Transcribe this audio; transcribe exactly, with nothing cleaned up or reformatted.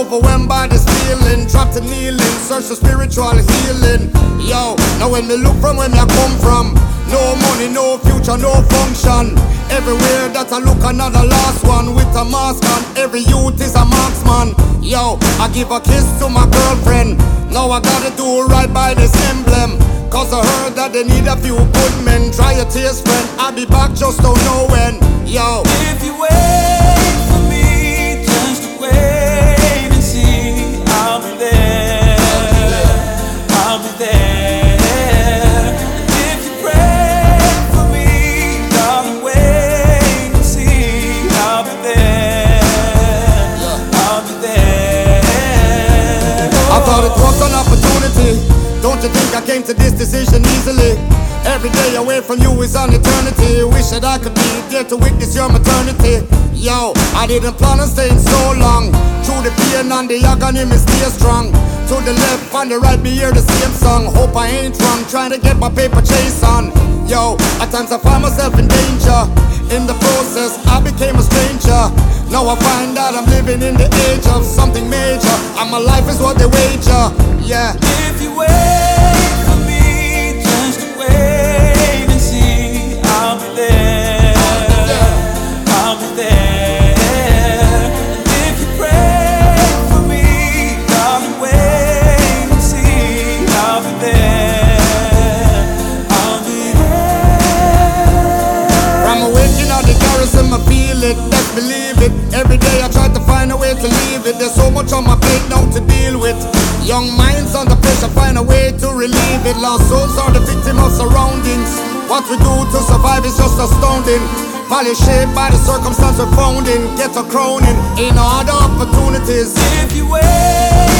overwhelmed by this feeling, trapped and kneeling, search for spiritual healing. Yo, now when me look from where me I come from, no money, no future, no function. Everywhere that I look, another last one with a mask on. Every youth is a marksman. Yo, I give a kiss to my girlfriend. Now I gotta do right by this emblem, cause I heard that they need a few good men. Try your tears, friend, I'll be back, just don't know when. Yo, if you wait for me, just wait and see. I'll be there, I'll be there. And if you pray for me, darling, wait and see. I'll be there, I'll be there. I thought it was an opportunity. Don't you think I came to this decision easily? Every day away from you is an eternity. Wish that I could be there to witness your maternity. Yo, I didn't plan on staying so long. Through the pain and the agony, me stay strong. To the left and the right, me hear the same song. Hope I ain't wrong, trying to get my paper chase on. Yo, at times I find myself in danger. In the process, I became a stranger. Now I find that I'm living in the age of something major, and my life is what they wager. Yeah. If you wait for me, just wait and see. I'll be there, I'll be there. And if you pray for me, darling, wait and see. I'll be there, I'll be there. From a waking out the garrison, I feel it, let's believe it. Every day I try to find a way to leave it. There's so much on my plate now to deal with. Young minds under pressure, find a way to relieve it. Lost souls are the victim of surroundings. What we do to survive is just astounding. Valley shaped by the circumstance we're found in. Get a crowning, ain't no other opportunities. If you wait